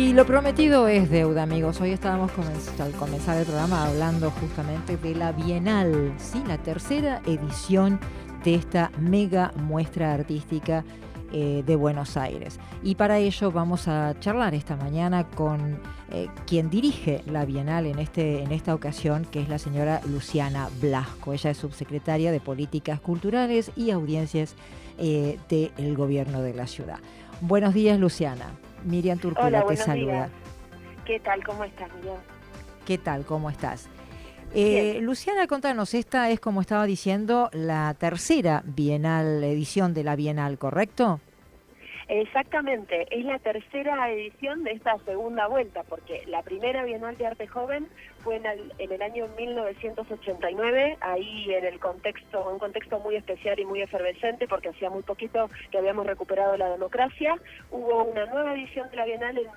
Y lo prometido es deuda, amigos. Hoy estábamos al comenzar el programa hablando justamente de la Bienal, ¿sí? La tercera edición de esta mega muestra artística de Buenos Aires. Y para ello vamos a charlar esta mañana con quien dirige la Bienal en esta ocasión, que es la señora Luciana Blasco. Ella es subsecretaria de Políticas Culturales y Audiencias del Gobierno de la Ciudad. Buenos días, Luciana. Miriam Turcula te saluda. Días. ¿Qué tal? ¿Cómo estás, Miriam? ¿Qué tal? ¿Cómo estás? Luciana, contanos, esta es, como estaba diciendo, la tercera edición de la Bienal, ¿correcto? Exactamente, es la tercera edición de esta segunda vuelta, porque la primera Bienal de Arte Joven fue en el año 1989, ahí en un contexto muy especial y muy efervescente, porque hacía muy poquito que habíamos recuperado la democracia. Hubo una nueva edición de la Bienal en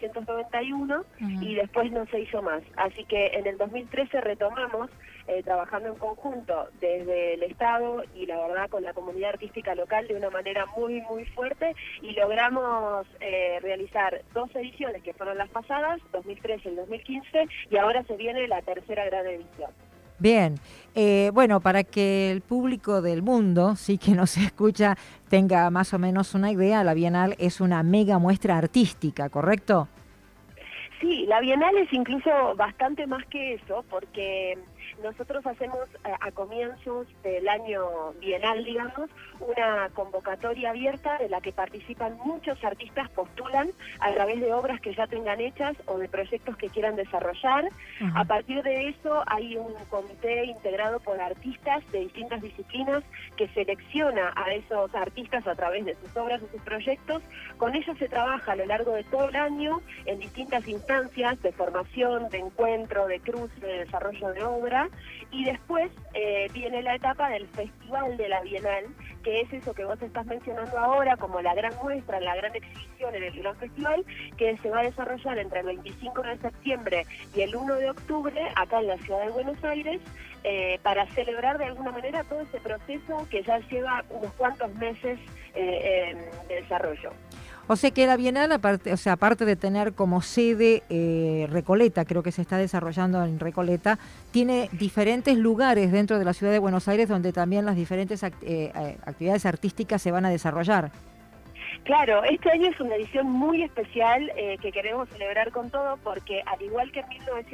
1991 y después no se hizo más. Así que en el 2013 retomamos, trabajando en conjunto desde el Estado y la verdad con la comunidad artística local de una manera muy, muy fuerte, y logramos realizar 2 ediciones que fueron las pasadas, 2013 y 2015, y ahora se viene la tercera gran edición. Bien, bueno, para que el público del mundo, sí, que nos escucha, tenga más o menos una idea, la Bienal es una mega muestra artística, ¿correcto? Sí, la Bienal es incluso bastante más que eso, porque nosotros hacemos a comienzos del año bienal, digamos, una convocatoria abierta de la que participan muchos artistas, postulan a través de obras que ya tengan hechas o de proyectos que quieran desarrollar. A partir de eso hay un comité integrado por artistas de distintas disciplinas que selecciona a esos artistas a través de sus obras o sus proyectos. Con ellos se trabaja a lo largo de todo el año en distintas instancias de formación, de encuentro, de cruce, de desarrollo de obra. Y después viene la etapa del Festival de la Bienal, que es eso que vos estás mencionando ahora como la gran muestra, la gran exhibición en el gran festival, que se va a desarrollar entre el 25 de septiembre y el 1 de octubre acá en la ciudad de Buenos Aires, para celebrar de alguna manera todo ese proceso que ya lleva unos cuantos meses de desarrollo. O sea que la Bienal, aparte de tener como sede Recoleta, creo que se está desarrollando en Recoleta, tiene diferentes lugares dentro de la ciudad de Buenos Aires donde también las diferentes actividades artísticas se van a desarrollar. Claro, este año es una edición muy especial que queremos celebrar con todo, porque al igual que en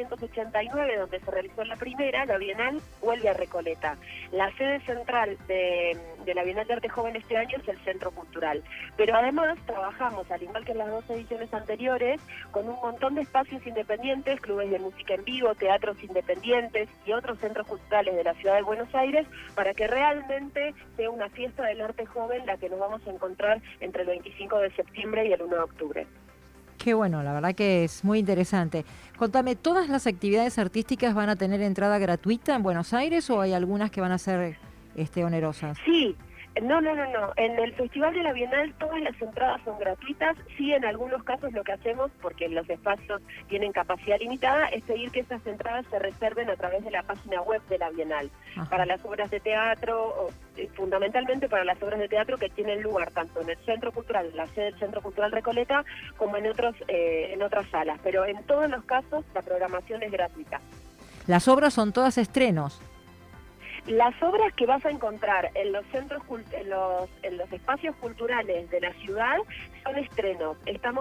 1989, donde se realizó la primera, la Bienal vuelve a Recoleta. La sede central de la Bienal de Arte Joven este año es el Centro Cultural. Pero además trabajamos, al igual que en las 2 ediciones anteriores, con un montón de espacios independientes, clubes de música en vivo, teatros independientes y otros centros culturales de la ciudad de Buenos Aires, para que realmente sea una fiesta del arte joven la que nos vamos a encontrar entre el 25 de septiembre y el 1 de octubre. Qué bueno, la verdad que es muy interesante. Contame, ¿todas las actividades artísticas van a tener entrada gratuita en Buenos Aires o hay algunas que van a ser onerosas? Sí. No. En el Festival de la Bienal todas las entradas son gratuitas. Sí, en algunos casos lo que hacemos, porque los espacios tienen capacidad limitada, es pedir que esas entradas se reserven a través de la página web de la Bienal. Para las obras de teatro, fundamentalmente para las obras de teatro que tienen lugar tanto en el Centro Cultural, en la sede del Centro Cultural Recoleta, como en otras salas. Pero en todos los casos la programación es gratuita. ¿Las obras son todas estrenos? Las obras que vas a encontrar en los centros, en los espacios culturales de la ciudad son estrenos.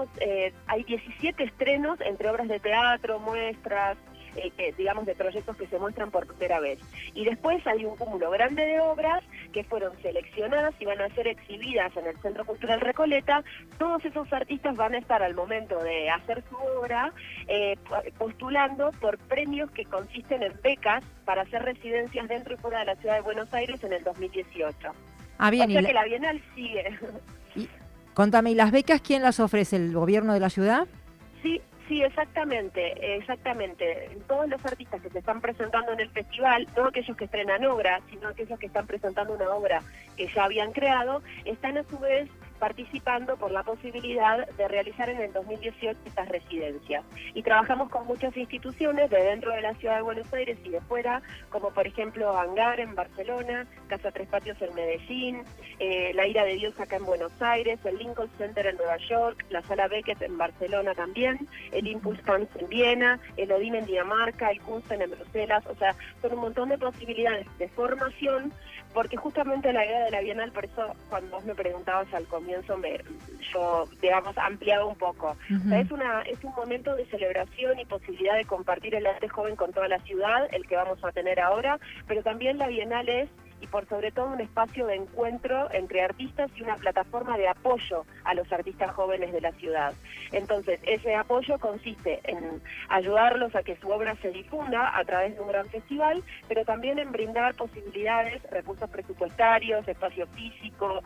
Hay 17 estrenos entre obras de teatro, muestras, digamos, de proyectos que se muestran por primera vez. Y después hay un cúmulo grande de obras que fueron seleccionadas y van a ser exhibidas en el Centro Cultural Recoleta. Todos esos artistas van a estar al momento de hacer su obra postulando por premios que consisten en becas para hacer residencias dentro y fuera de la ciudad de Buenos Aires en el 2018. Bien, o sea que la Bienal sigue. Contame, ¿y las becas quién las ofrece? ¿El gobierno de la ciudad? Sí, exactamente. Todos los artistas que se están presentando en el festival, no aquellos que estrenan obra, sino aquellos que están presentando una obra que ya habían creado, están a su vez participando por la posibilidad de realizar en el 2018 estas residencias. Y trabajamos con muchas instituciones de dentro de la ciudad de Buenos Aires y de fuera, como por ejemplo Hangar en Barcelona, Casa Tres Patios en Medellín, la Ira de Dios acá en Buenos Aires, el Lincoln Center en Nueva York, la Sala Beckett en Barcelona también, el Impulse Tanz en Viena, el Odin en Dinamarca, el Kunsten en Bruselas. O sea, son un montón de posibilidades de formación, porque justamente la idea de la Bienal, por eso cuando vos me preguntabas al comienzo, yo, digamos, ampliaba un poco. O sea, es un momento de celebración y posibilidad de compartir el arte joven con toda la ciudad, el que vamos a tener ahora, pero también la Bienal es, y por sobre todo, un espacio de encuentro entre artistas y una plataforma de apoyo a los artistas jóvenes de la ciudad. Entonces, ese apoyo consiste en ayudarlos a que su obra se difunda a través de un gran festival, pero también en brindar posibilidades, recursos presupuestarios, espacio físico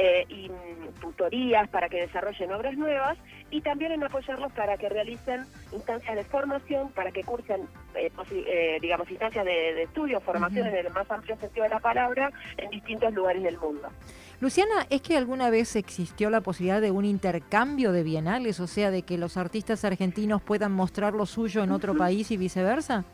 y tutorías para que desarrollen obras nuevas, y también en apoyarlos para que realicen instancias de formación, para que cursen, digamos, instancias de estudio, formación en el más amplio sentido de la palabra, en distintos lugares del mundo. Luciana, ¿es que alguna vez existió la posibilidad de un intercambio de bienales, o sea, de que los artistas argentinos puedan mostrar lo suyo en otro país y viceversa?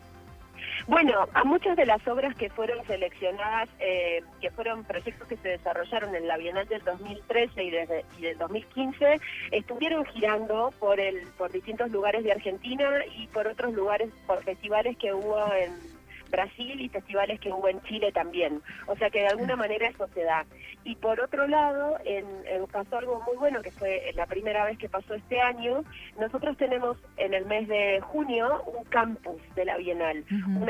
Bueno, a muchas de las obras que fueron seleccionadas, que fueron proyectos que se desarrollaron en la Bienal del 2013 y del 2015, estuvieron girando por distintos lugares de Argentina y por otros lugares, por festivales que hubo en Brasil y festivales que hubo en Chile también. O sea que de alguna manera eso se da. Y por otro lado, pasó algo muy bueno, que fue la primera vez que pasó este año. Nosotros tenemos en el mes de junio un campus de la Bienal,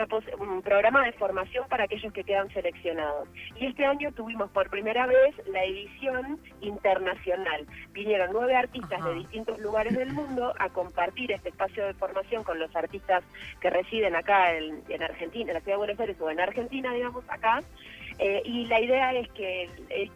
un programa de formación para aquellos que quedan seleccionados. Y este año tuvimos por primera vez la edición internacional. Vinieron 9 artistas de distintos lugares del mundo a compartir este espacio de formación con los artistas que residen acá en Argentina, en la ciudad de Buenos Aires o en Argentina, digamos, acá. Y la idea es que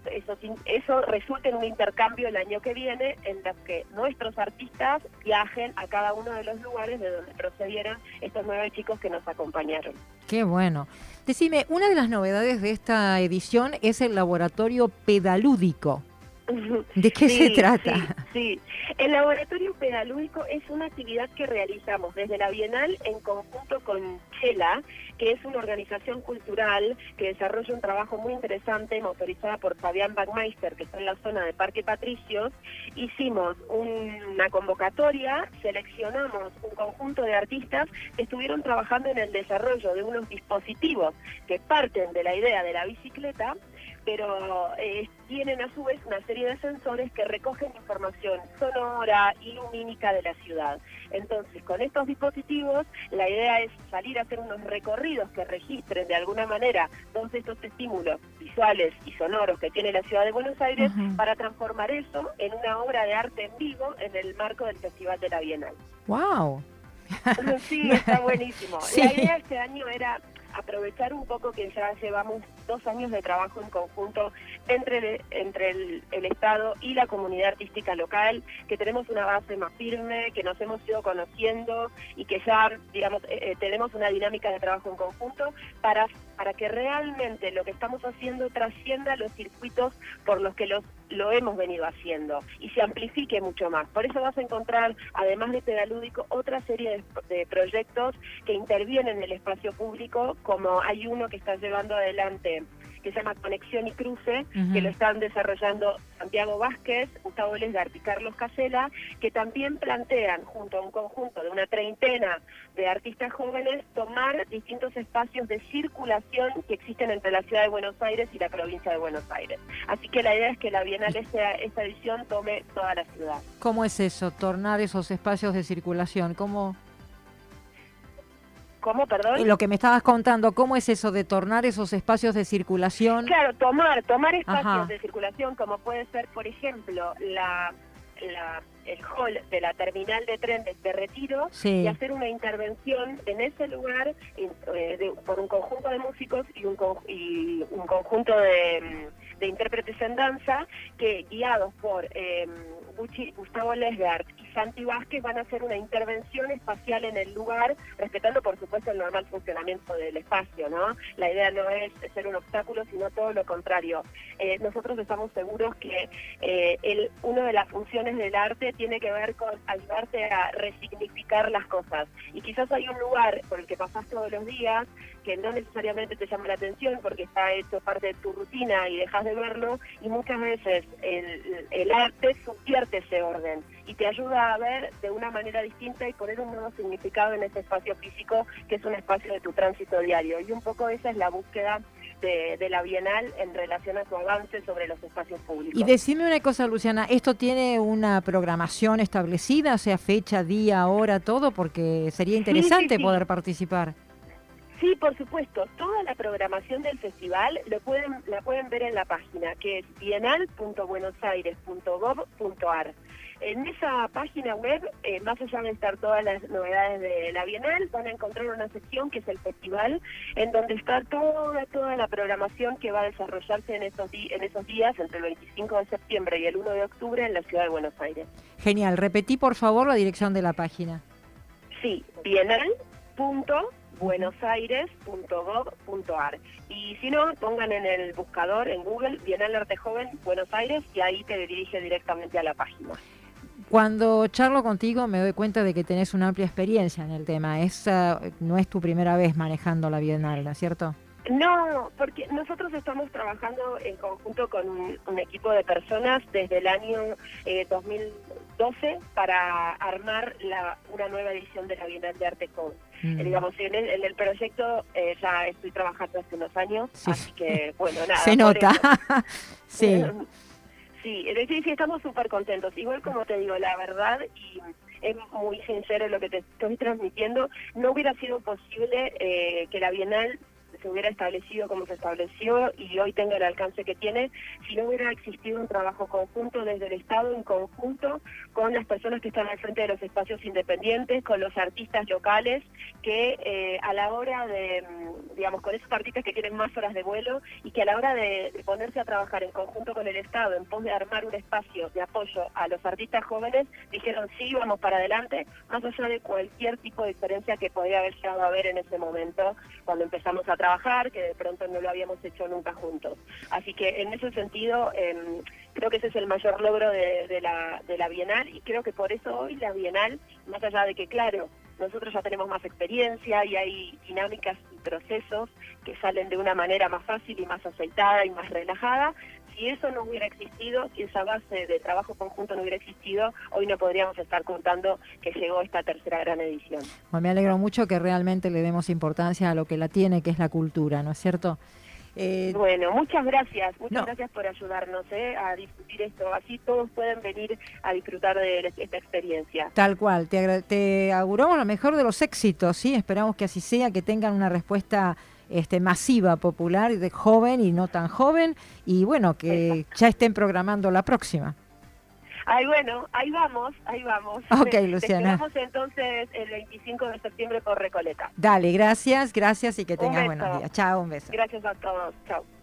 eso resulte en un intercambio el año que viene, en los que nuestros artistas viajen a cada uno de los lugares de donde procedieron estos 9 chicos que nos acompañaron. Qué bueno. Decime, una de las novedades de esta edición es el laboratorio pedalúdico. ¿De qué se trata? Sí. El laboratorio pedalúdico es una actividad que realizamos desde la Bienal en conjunto con Chela, que es una organización cultural que desarrolla un trabajo muy interesante, motorizada por Fabián Backmeister, que está en la zona de Parque Patricios. Hicimos una convocatoria, seleccionamos un conjunto de artistas que estuvieron trabajando en el desarrollo de unos dispositivos que parten de la idea de la bicicleta, pero tienen a su vez una serie de sensores que recogen información sonora y lumínica de la ciudad. Entonces, con estos dispositivos, la idea es salir a hacer unos recorridos que registren de alguna manera todos estos estímulos visuales y sonoros que tiene la ciudad de Buenos Aires, para transformar eso en una obra de arte en vivo en el marco del Festival de la Bienal. ¡Wow! Sí, está buenísimo. Sí. La idea este año era aprovechar un poco que ya llevamos 2 años de trabajo en conjunto entre el Estado y la comunidad artística local, que tenemos una base más firme, que nos hemos ido conociendo y que ya, digamos, tenemos una dinámica de trabajo en conjunto para que realmente lo que estamos haciendo trascienda los circuitos por los que lo hemos venido haciendo y se amplifique mucho más. Por eso vas a encontrar, además de Pedalúdico, otra serie de proyectos que intervienen en el espacio público, como hay uno que está llevando adelante que se llama Conexión y Cruce, que lo están desarrollando Santiago Vázquez, Gustavo Lesgart y Carlos Casella, que también plantean, junto a un conjunto de una 30 de artistas jóvenes, tomar distintos espacios de circulación que existen entre la ciudad de Buenos Aires y la provincia de Buenos Aires. Así que la idea es que la Bienal esta edición tome toda la ciudad. ¿Cómo es eso, tornar esos espacios de circulación? ¿Cómo, perdón? Lo que me estabas contando, ¿cómo es eso de tornar esos espacios de circulación? Claro, tomar espacios de circulación, como puede ser, por ejemplo, el hall de la terminal de tren de Retiro, y hacer una intervención en ese lugar por un conjunto de músicos y un conjunto de intérpretes en danza, que guiados por Gustavo Lesgard y Santi Vázquez van a hacer una intervención espacial en el lugar, respetando por supuesto el normal funcionamiento del espacio, ¿no? La idea no es ser un obstáculo, sino todo lo contrario. Nosotros estamos seguros que una de las funciones del arte tiene que ver con ayudarte a resignificar las cosas. Y quizás hay un lugar por el que pasás todos los días que no necesariamente te llama la atención porque está hecho parte de tu rutina y dejas de verlo, y muchas veces el arte subvierte ese orden y te ayuda a ver de una manera distinta y poner un nuevo significado en ese espacio físico que es un espacio de tu tránsito diario. Y un poco esa es la búsqueda de la Bienal en relación a su avance sobre los espacios públicos. Y decime una cosa, Luciana, ¿esto tiene una programación establecida, o sea, fecha, día, hora, todo? Porque sería interesante sí. poder participar. Sí, por supuesto. Toda la programación del festival la pueden ver en la página, que es bienal.buenosaires.gov.ar. En esa página web, más allá de estar todas las novedades de la Bienal, van a encontrar una sección que es el festival, en donde está toda la programación que va a desarrollarse en esos días, entre el 25 de septiembre y el 1 de octubre en la ciudad de Buenos Aires. Genial. Repetí, por favor, la dirección de la página. Sí, bienal.buenosaires.gov.ar. Y si no, pongan en el buscador, en Google, Bienal Arte Joven Buenos Aires, y ahí te dirige directamente a la página. Cuando charlo contigo me doy cuenta de que tenés una amplia experiencia en el tema. No es tu primera vez manejando la Bienal, ¿no es cierto? No, porque nosotros estamos trabajando en conjunto con un equipo de personas desde el año 2012 para armar una nueva edición de la Bienal de Arte Joven. Digamos, en el proyecto ya estoy trabajando hace unos años, sí. Así que, bueno, nada. Se nota. Sí. Sí, estamos súper contentos. Igual como te digo, la verdad, y es muy sincero lo que te estoy transmitiendo, no hubiera sido posible que la Bienal se hubiera establecido como se estableció y hoy tenga el alcance que tiene, si no hubiera existido un trabajo conjunto desde el Estado, en conjunto con las personas que están al frente de los espacios independientes, con los artistas locales, que a la hora de, digamos, con esos artistas que tienen más horas de vuelo y que a la hora de ponerse a trabajar en conjunto con el Estado en pos de armar un espacio de apoyo a los artistas jóvenes, dijeron sí, vamos para adelante, más allá de cualquier tipo de diferencia que podría haber llegado a haber en ese momento cuando empezamos a trabajar, que de pronto no lo habíamos hecho nunca juntos. Así que en ese sentido creo que ese es el mayor logro de la Bienal, y creo que por eso hoy la Bienal, más allá de que claro, nosotros ya tenemos más experiencia y hay dinámicas y procesos que salen de una manera más fácil y más aceitada y más relajada. Si eso no hubiera existido, si esa base de trabajo conjunto no hubiera existido, hoy no podríamos estar contando que llegó esta tercera gran edición. Bueno, me alegro mucho que realmente le demos importancia a lo que la tiene, que es la cultura, ¿no es cierto? Bueno, muchas gracias por ayudarnos a discutir esto, así todos pueden venir a disfrutar de esta experiencia. Tal cual, te auguramos lo mejor de los éxitos, ¿sí? Esperamos que así sea, que tengan una respuesta masiva, popular, de joven y no tan joven, y bueno, que Exacto. Ya estén programando la próxima. Ay, bueno, ahí vamos. Ok, Luciana. Te esperamos entonces el 25 de septiembre por Recoleta. Dale, gracias y que tengas buenos días. Chao, un beso. Gracias a todos, chao.